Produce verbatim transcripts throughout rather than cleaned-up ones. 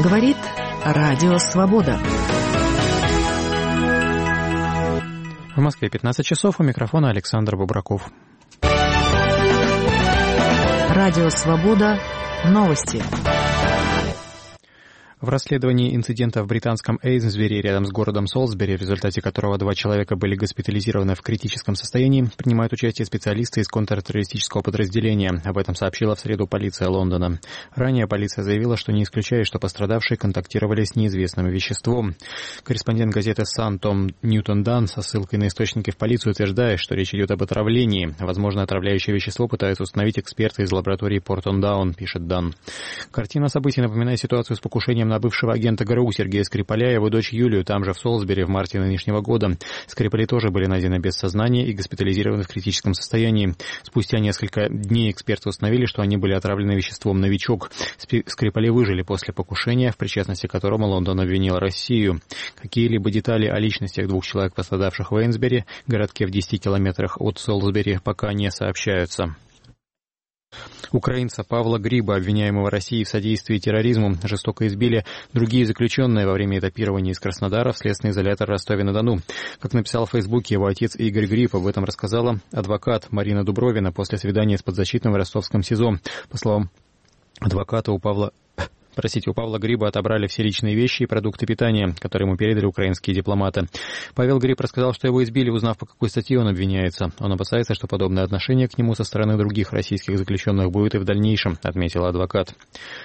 Говорит Радио Свобода. В Москве пятнадцать часов, у микрофона Александр Бубраков. Радио Свобода. Новости. В расследовании инцидента в британском Эйнсбери рядом с городом Солсбери, в результате которого два человека были госпитализированы в критическом состоянии, принимают участие специалисты из контртеррористического подразделения. Об этом сообщила в среду полиция Лондона. Ранее полиция заявила, что не исключает, что пострадавшие контактировали с неизвестным веществом. Корреспондент газеты «Сан» Том Ньютон-Дан со ссылкой на источники в полицию утверждает, что речь идет об отравлении. Возможно, отравляющее вещество пытаются установить эксперты из лаборатории Портон-Даун, пишет Дан. Картина событий напоминает ситуацию с покушением на бывшего агента ГРУ Сергея Скрипаля и его дочь Юлию, там же в Солсбери в марте нынешнего года. Скрипали тоже были найдены без сознания и госпитализированы в критическом состоянии. Спустя несколько дней эксперты установили, что они были отравлены веществом «Новичок». Скрипали выжили после покушения, в причастности к которому Лондон обвинил Россию. Какие-либо детали о личностях двух человек, пострадавших в Эйнсбери, городке в десяти километрах от Солсбери, пока не сообщаются. Украинца Павла Гриба, обвиняемого Россией в содействии терроризму, жестоко избили другие заключенные во время этапирования из Краснодара в следственный изолятор Ростове-на-Дону. Как написал в Фейсбуке его отец Игорь Гриб, об этом рассказала адвокат Марина Дубровина после свидания с подзащитным в ростовском СИЗО. По словам адвоката, у Павла... Простите, у Павла Гриба отобрали все личные вещи и продукты питания, которые ему передали украинские дипломаты. Павел Гриб рассказал, что его избили, узнав, по какой статье он обвиняется. Он опасается, что подобное отношение к нему со стороны других российских заключенных будет и в дальнейшем, отметил адвокат.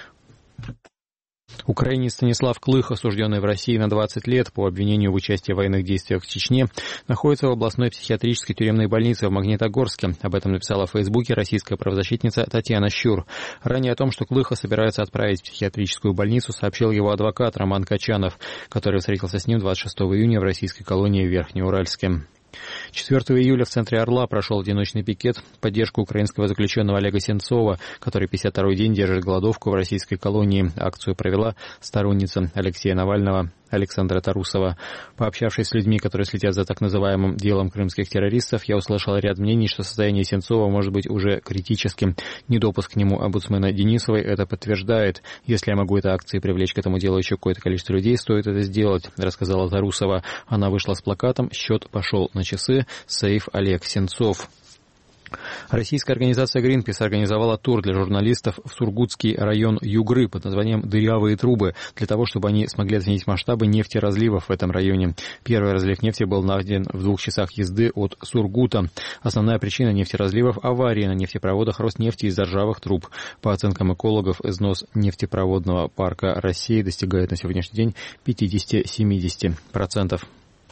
Украинец Станислав Клых, осужденный в России на двадцать лет по обвинению в участии в военных действиях в Чечне, находится в областной психиатрической тюремной больнице в Магнитогорске. Об этом написала в Фейсбуке российская правозащитница Татьяна Щур. Ранее о том, что Клыха собираются отправить в психиатрическую больницу, сообщил его адвокат Роман Качанов, который встретился с ним двадцать шестого июня в российской колонии в Верхнеуральске. четвёртого июля в центре Орла прошел одиночный пикет в поддержку украинского заключенного Олега Сенцова, который пятьдесят второй день держит голодовку в российской колонии. Акцию провела сторонница Алексея Навального Александра Тарусова. Пообщавшись с людьми, которые следят за так называемым делом крымских террористов, я услышал ряд мнений, что состояние Сенцова может быть уже критическим. Недопуск к нему омбудсмена Денисовой это подтверждает. Если я могу этой акции привлечь к этому делу еще какое-то количество людей, стоит это сделать, рассказала Тарусова. Она вышла с плакатом «Счет пошел на часы. Сейф Олег Сенцов». Российская организация Greenpeace организовала тур для журналистов в Сургутский район Югры под названием «Дырявые трубы», для того, чтобы они смогли оценить масштабы нефтеразливов в этом районе. Первый разлив нефти был найден в двух часах езды от Сургута. Основная причина нефтеразливов – аварии на нефтепроводах Роснефти из-за ржавых труб. По оценкам экологов, износ нефтепроводного парка России достигает на сегодняшний день пятьдесят-семьдесят процентов.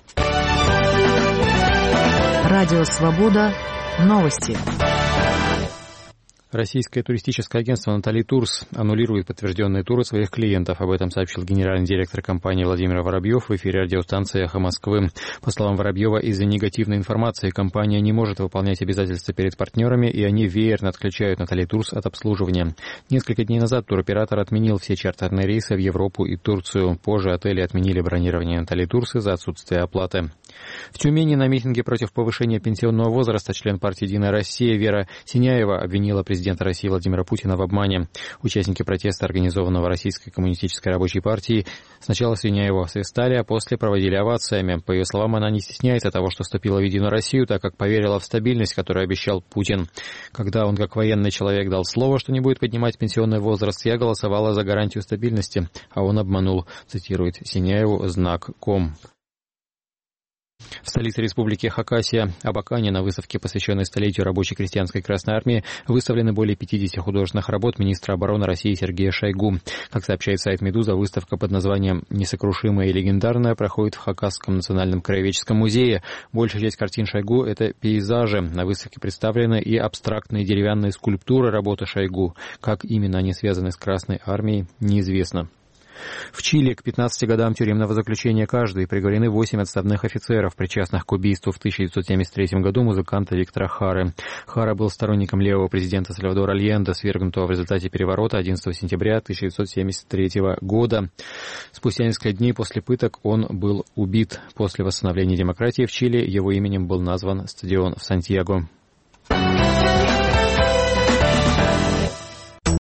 Радио Свобода. Новости. Российское туристическое агентство «Натали Турс» аннулирует подтвержденные туры своих клиентов. Об этом сообщил генеральный директор компании Владимир Воробьев в эфире радиостанции «Эхо Москвы». По словам Воробьева, из-за негативной информации компания не может выполнять обязательства перед партнерами, и они веерно отключают «Натали Турс» от обслуживания. Несколько дней назад туроператор отменил все чартерные рейсы в Европу и Турцию. Позже отели отменили бронирование «Натали Турс» из-за отсутствия оплаты. В Тюмени на митинге против повышения пенсионного возраста член партии «Единая Россия» Вера Синяева обвинила президента России Владимира Путина в обмане. Участники протеста, организованного Российской коммунистической рабочей партией, сначала Синяеву свистали, а после проводили овациями. По ее словам, она не стесняется того, что вступила в «Единую Россию», так как поверила в стабильность, которую обещал Путин. Когда он, как военный человек, дал слово, что не будет поднимать пенсионный возраст, я голосовала за гарантию стабильности, а он обманул, цитирует Синяеву знак ком. В столице республики Хакасия, Абакане, на выставке, посвященной столетию рабочей крестьянской Красной Армии, выставлены более пятидесяти художественных работ министра обороны России Сергея Шойгу. Как сообщает сайт «Медуза», выставка под названием «Несокрушимая и легендарная» проходит в Хакасском национальном краеведческом музее. Большая часть картин Шойгу – это пейзажи. На выставке представлены и абстрактные деревянные скульптуры работы Шойгу. Как именно они связаны с Красной Армией, неизвестно. В Чили к пятнадцати годам тюремного заключения каждый приговорены восемь отставных офицеров, причастных к убийству в тысяча девятьсот семьдесят третьем году музыканта Виктора Хары. Хара был сторонником левого президента Сальвадора Альенде, свергнутого в результате переворота одиннадцатого сентября тысяча девятьсот семьдесят третьего года. Спустя несколько дней после пыток он был убит. После восстановления демократии в Чили его именем был назван стадион в Сантьяго.